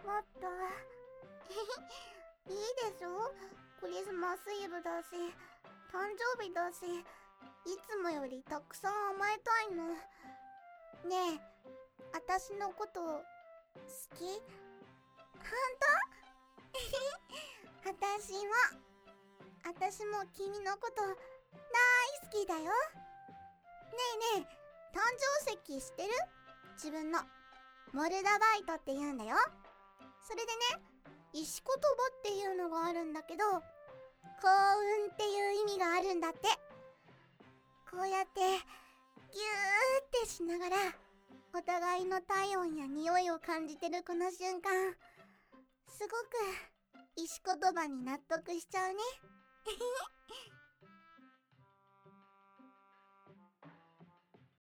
もっといいでしょ、クリスマスイブだし誕生日だし、いつもよりたくさん甘えたいの。ねえ、私のこと好き？ほんと？私も君のこと大好きだよ。ねえねえ、誕生石知ってる？自分のモルダバイトって言うんだよ。それでね、石言葉っていうのがあるんだけど、幸運っていう意味があるんだって。こうやってギューってしながらお互いの体温や匂いを感じてるこの瞬間、すごく石言葉に納得しちゃうね。